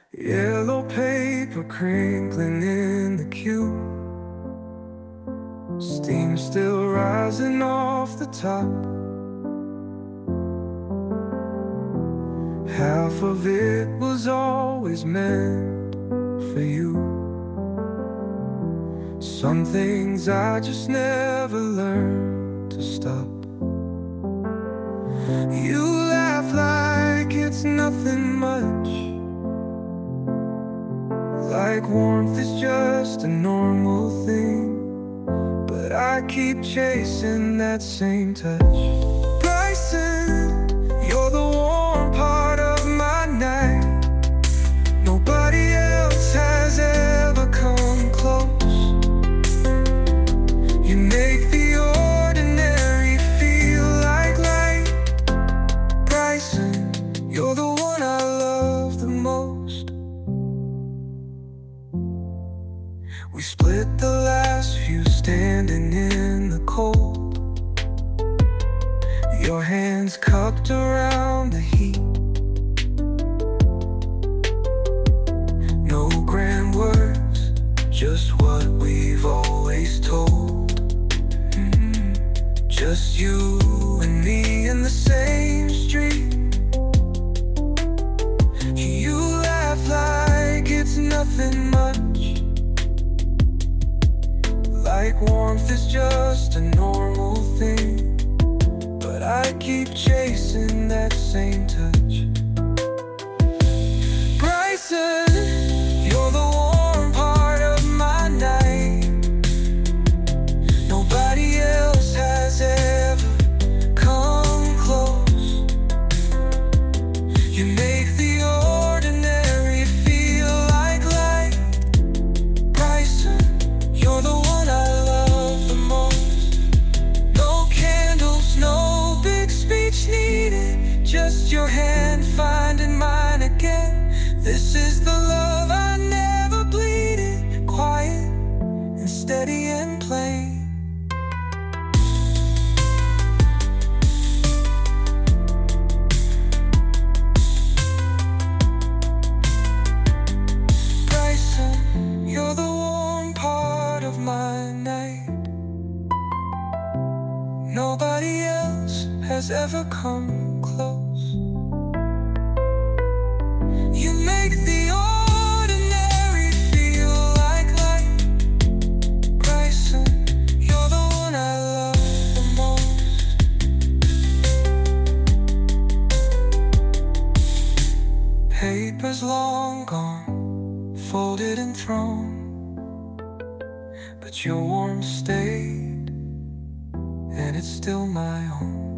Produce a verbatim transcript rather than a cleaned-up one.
Yellow paper crinkling in the queue, steam still rising off the top. Half of it was always meant for you. Some things I just never learned to stop. You laugh like it's nothing much, like warmth is just a normal thing. But I keep chasing that same touch. Bryson, you're the warm part of my night. Nobody else has ever come close. You make the ordinary feel like light. Bryson, you're the one I love the most. We split the last few standing in the cold, your hands cupped around the heat. No grand words, just what we've always told. mm-hmm. Just you and me in the same street. You laugh like it's nothing much, like warmth is just a normal thing. But I keep chasing that same touch. Bryson, you're the warm part of my night. Nobody else has ever come close. You make the ordinary feel like light. Bryson, you're the one I love the most. No candles, no big speech needed, just your hand finding mine again. This is the love I never bleeded, quiet and steady and plain. Bryson, you're the warm part of my night. Nobody else has ever come close. You make the ordinary feel like light. Bryson, you're the one I love the most. Paper's long gone, folded and thrown, but your warmth stayed, and it's still my own.